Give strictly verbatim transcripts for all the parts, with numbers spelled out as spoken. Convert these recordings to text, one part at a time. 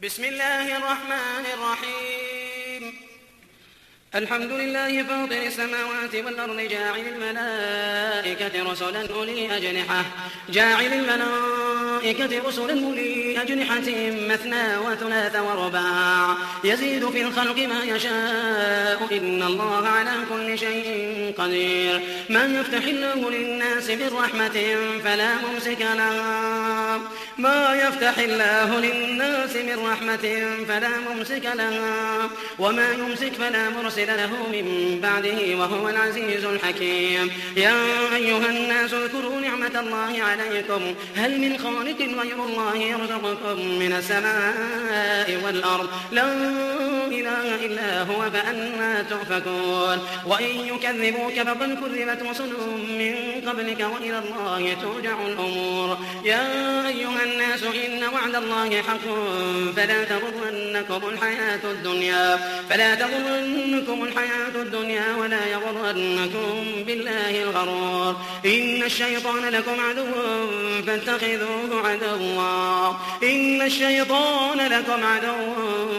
بسم الله الرحمن الرحيم. الحمد لله فاطر السماوات والأرض جاعل الملائكة رسلا أولي أجنحة جاعل الملائكة رسلا أولي أجنحة مثنى وثلاث ورباع يزيد في الخلق ما يشاء إن الله على كل شيء قدير. من يفتح الله للناس من رحمة فلا ممسك لها ما يفتح الله للناس من رحمة فلا ممسك لها وما يمسك فلا مرسل له من بعده وهو العزيز الحكيم. يا أيها الناس اذكروا نعمة الله عليكم هل من خالق غير الله يرزقكم من السماء والأرض لا إله إلا هو فأنى تؤفكون. وإن يكذبوك فقد كذبت رسل من قبلك وإلى الله ترجع الأمور. يا أيها الناس إن وعد الله حق فلا تغرنكم الحياة الدنيا فلا تغرنكم الحياة الدنيا ولا يغرنكم بالله الغرور. إن الشيطان لكم عدو فاتخذوه عدوا إن الشيطان لكم عدو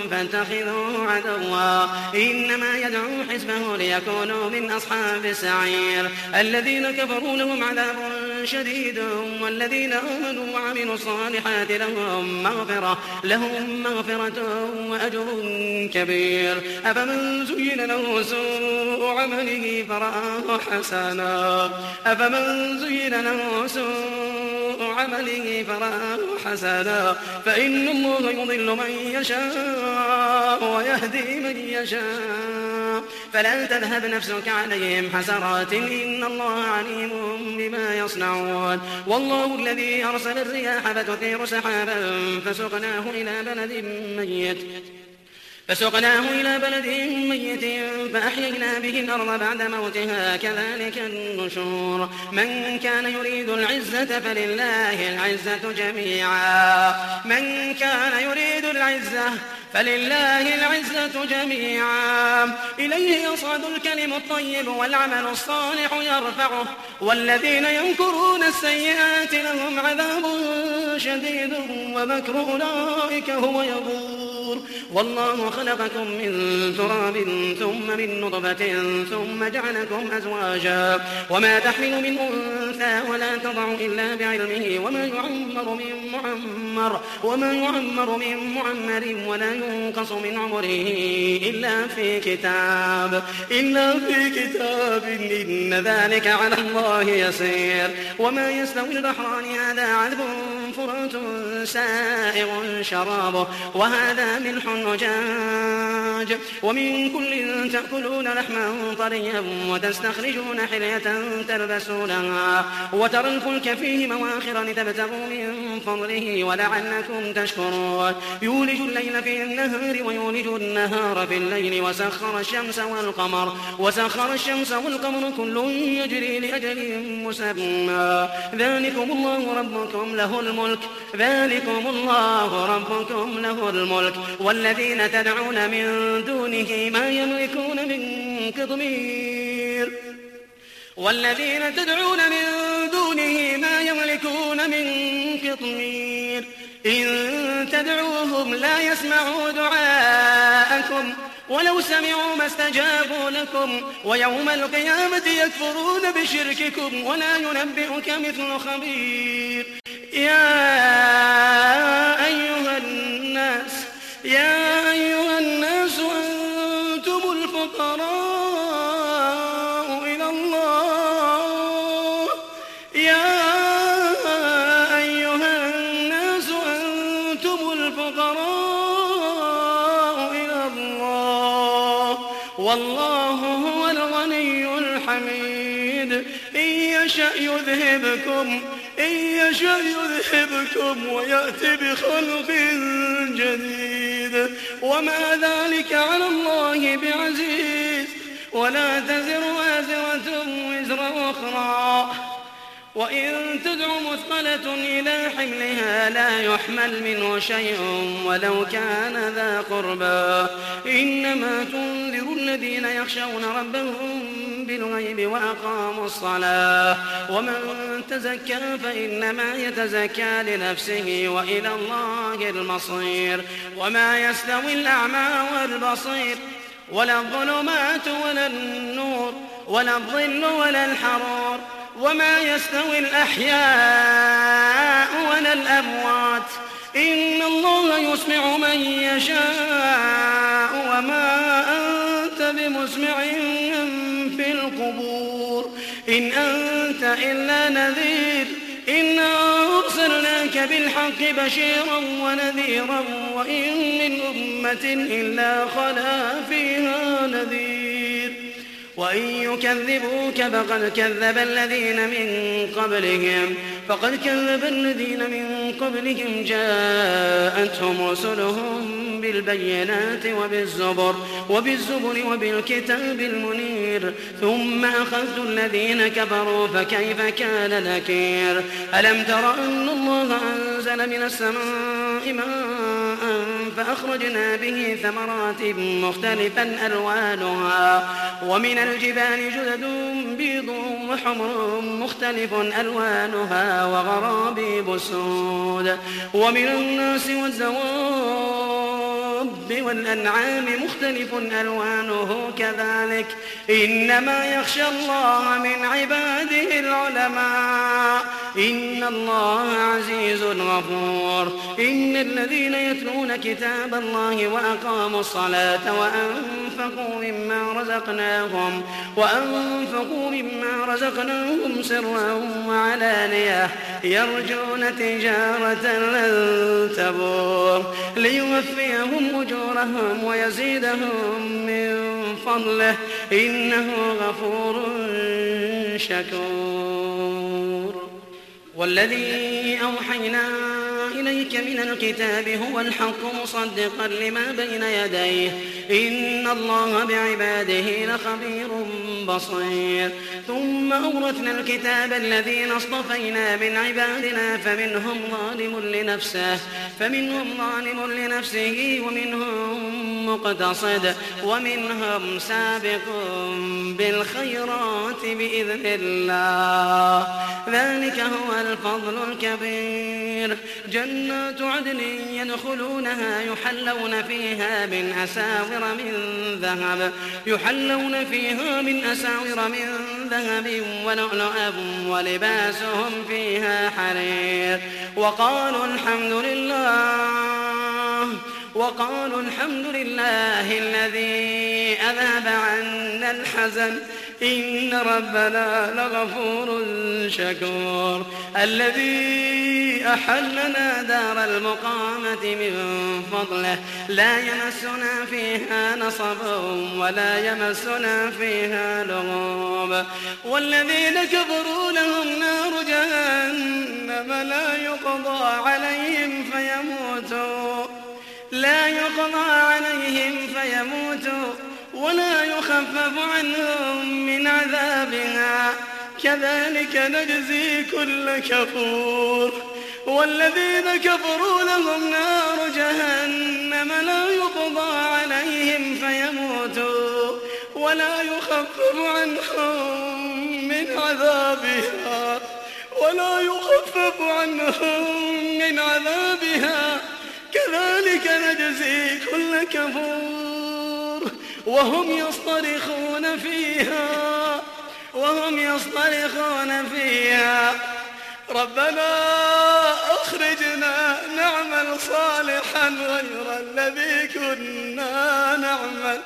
فاتخذوه عدوا إنما يدعو حزبه ليكونوا من أصحاب السعير. الذين كفروا لهم عذاب شديد والذين آمنوا وعملوا الصالحات لهم مغفرة لهم مغفرة وأجر كبير. أفمن زين له سوء عمله فرآه حسنا أفمن زين له سوء عمله فرآه حسنا فإن الله يضل من يشاء ويهدي من يشاء فلا تذهب نفسك عليهم حسرات إن الله عليم بما يصنعون. والله الذي أرسل الرياح فتثير سحابا فسقناه إلى بلد ميت فسقناه إلى بلد ميت فأحيينا به الأرض بعد موتها كذلك النشور. من كان يريد العزة فلله العزة جميعا من كان يريد العزة فلله العزة جميعا إليه يصعد الكلم الطيب والعمل الصالح يرفعه والذين يمكرون السيئات لهم عذاب شديد ومكر أولئك هو يبور. والله خلقكم من تراب ثم من نطفة ثم جعلكم أزواجا وما تحمل من أنثى ولا تضع إلا بعلمه وما يعمر من معمر وما يعمر من معمر ولا ينقص من عمره إلا في كتاب إلا في كتاب إن ذلك على الله يسير. وما يستوي البحران هذا عذب فرات سائغ شرابه وهذا ملح أجاج ومن كل تأكلون لحما طريا وتستخرجون حلية تلبسونها وترى الفلك فيه مواخر لتبتغوا من فضله ولعلكم تشكرون. يولج الليل في النهار ويولج النهار في الليل وسخر الشمس والقمر وسخر الشمس والقمر كل يجري لأجل مسمى ذلكم الله ربكم له الملك ذلكم الله ربكم له الملك والذين تدعون من دونه ما يملكون من قطمير والذين تدعون من دونه ما يملكون من قطمير إن تدعوهم لا يسمعوا دعاءكم ولو سمعوا ما استجابوا لكم ويوم القيامة يكفرون بشرككم ولا ينبئك مثل خبير. يا أيها الناس يا أيها الناس أنتم الفقراء إلى الله يا أيها الناس أنتم الفقراء إلى الله والله هو الغني الحميد. إن يشأ يذهبكم إن يشأ يذهبكم ويأتي بخلق جديد وما ذلك على الله بعزيز. ولا تزر وازرة وزر أخرى وإن تدع مثقلة إلى حملها لا يحمل منه شيء ولو كان ذا قربى إنما تنذر الذين يخشون ربهم بالغيب وأقاموا الصلاة ومن تزكى فإنما يتزكى لنفسه وإلى الله المصير وما يستوي الأعمى والبصير ولا الظلمات ولا النور ولا الظل ولا الحرور وما يستوي الأحياء ولا الأموات إن الله يسمع من يشاء وما أنت بمسمع في القبور إن أنت إلا نذير إنا أرسلناك بالحق بشيرا ونذيرا وإن من أمة إلا خلا فيها نذير وإن يكذبوك فقد كذب الذين من قبلهم فقد كذب الذين من قبلهم جاءتهم رسلهم بالبينات وبالزبر وبالزبر وبالكتاب المنير ثم أخذت الذين كفروا فكيف كان نكير ألم تر أن الله أنزل من السماء ماء فأخرجنا به ثمرات مختلفا ألوانها ومن الجبال جدد بيض وحمر مختلف ألوانها وغرابيب سود ومن الناس والدواب والأنعام مختلف ألوانه كذلك إنما يخشى الله من عباده العلماء إن الله عزيز غفور إن الذين يتلون كتاب الله وأقاموا الصلاة وأنفقوا مما رزقناهم وأنفقوا مما رزقناهم سرا وعلانية يرجون تجارة لن تبور ليوفيهم أجورهم ويزيدهم من فضله إنه غفور شكور والذي أوحينا إليك من الكتاب هو الحق مصدقا لما بين يديه إن الله بعباده لخبير بصير ثم أورثنا الكتاب الذين اصطفينا من عبادنا فمنهم ظالم لنفسه فمنهم ظالم لنفسه ومنهم مقتصد ومنهم سابق بالخيرات بإذن الله ذلك هو الفضل الكبير جنات عدن يدخلونها يحلون فيها من أساور من ذهب يحلون فيها من أساور من ذهب ولؤلؤا ولباسهم فيها حرير وقالوا الحمد لله وقالوا الحمد لله الذي أذهب عنا الحزن إن ربنا لغفور شكور الذي أحلنا دار المقامة من فضله لا يمسنا فيها نصب ولا يمسنا فيها لغوب والذين كفروا لهم نار جهنم لا يقضى عليهم فيموتوا لا يقضى عليهم فيموتوا ولا يخفف عنهم من عذابها كذلك نجزي كل كفور والذين كفروا لهم نار جهنم لا يقضى عليهم فيموتوا ولا يخفف عنهم من عذابها ولا يخفف عنهم من عذابها كذلك نجزي كل كفور وهم يصطرخون فيها وهم يصطرخون فيها ربنا أخرجنا نعمل صالحا غير الذي كنا نعمل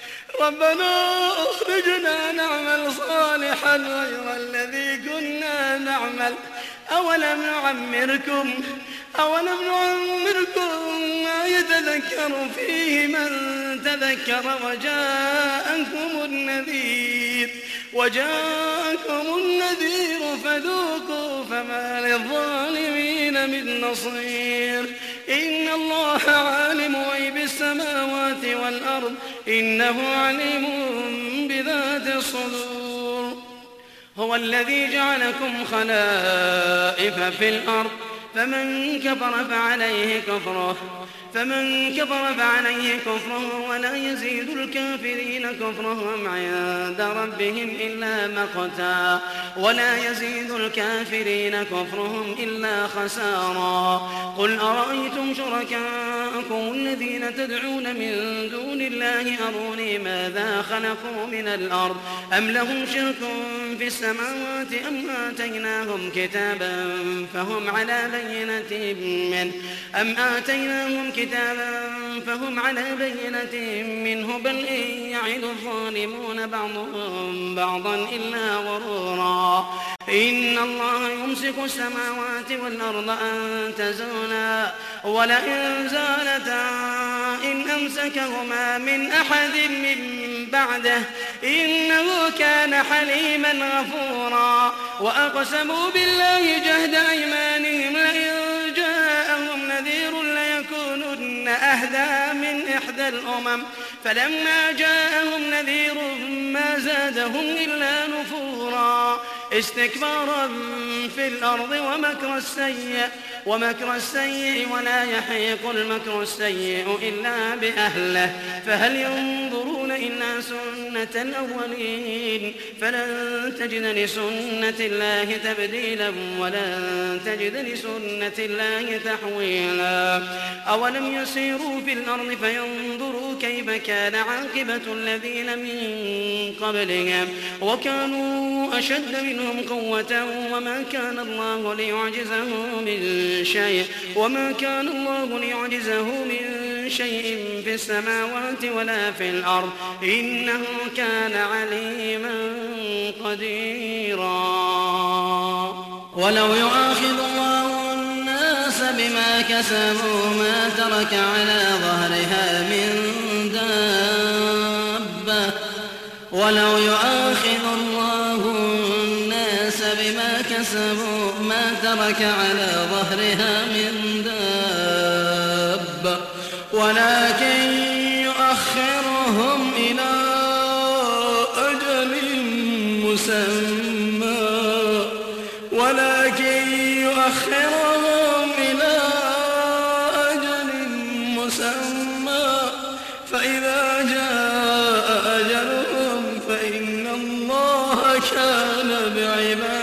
ربنا أخرجنا نعمل صالحا غير الذي كنا نعمل أولم نعمركم أولم نعمركم ما يتذكر فيه من تذكر وجاءكم النذير وجاءكم النذير فذوقوا فما للظالمين من نصير إن الله عالم غيب السماوات والأرض إنه عليم بذات الصدور هو الذي جعلكم خلائف في الأرض فمن كفر فعليه كفره فمن كفر فعليه كفره ولا يزيد الكافرين كفرهم عند ربهم إلا مقتا ولا يزيد الكافرين كفرهم إلا خسارا قل أرأيتم شركاءكم الذين تدعون من دون الله أروني ماذا خلقوا من الأرض أم لهم شرك في السماوات أم آتيناهم كتابا فهم على بينة منه أم آتيناهم كتابا فهم على بينة منه بل إن يعد الظالمون بعضهم بعضا إلا غرورا إن الله يمسك السماوات والأرض أن تزولا ولئن زالتا إن أمسكهما من أحد من بعده إنه كان حليما غفورا وأقسموا بالله جهد أيمانهم لئن جاءهم نذير ليكونن أهدى من إحدى الأمم فلما جاءهم نذير ما زادهم إلا نفورا استكبارا في الأرض ومكر السيء ومكر السيء ولا يحيق المكر السيء إلا بأهله فهل ينظرون إلا سنة الأولين فلن تجد لسنة الله تبديلا ولن تجد لسنة الله تحويلا أولم يسيروا في الأرض فينظروا كيف كان عاقبة الذين من قبلهم وكانوا أشد منهم قوة وما كان الله ليعجزه من شيء وما كان الله ليعجزه من شيء في السماوات ولا في الأرض إنه كان عليما قديرا ولو يؤاخذ الله الناس بما كسبوا ما ترك على ظهرها من دابة ولو يؤاخذ الله الناس بما كسبوا ما ترك على ظهرها من دابة ولكن يؤخرهم إلى أجل مسمى ولكن يؤخرهم إلى أجل مسمى فإذا جاء أجلهم فإن الله كان بعباده